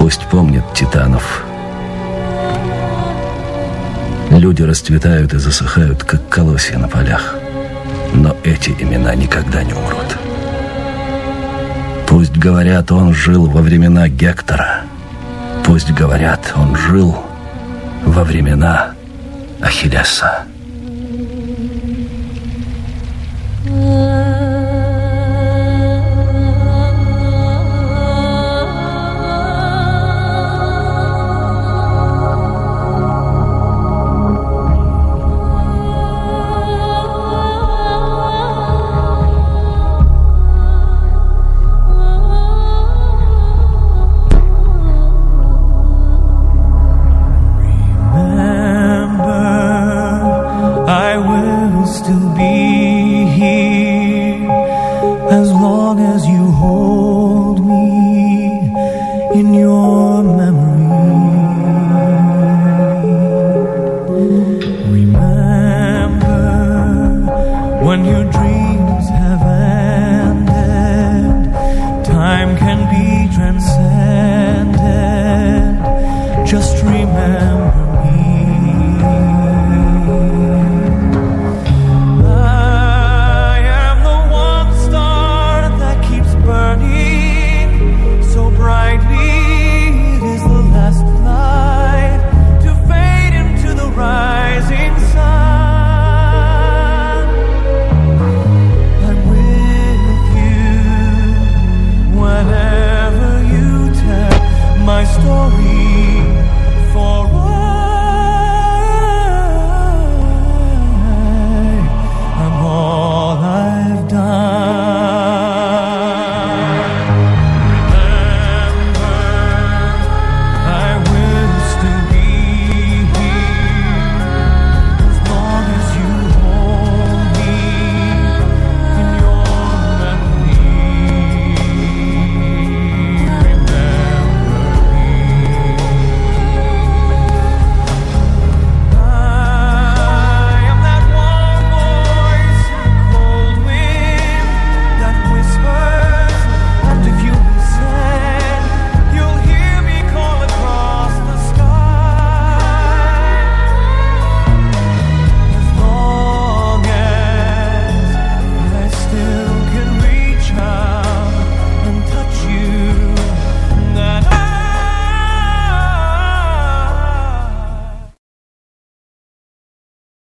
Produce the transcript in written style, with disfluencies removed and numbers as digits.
Пусть помнят титанов. Люди расцветают и засыхают, как колосья на полях. Но эти имена никогда не умрут. Пусть говорят, он жил во времена Гектора. Пусть говорят, он жил во времена Ахиллеса. Just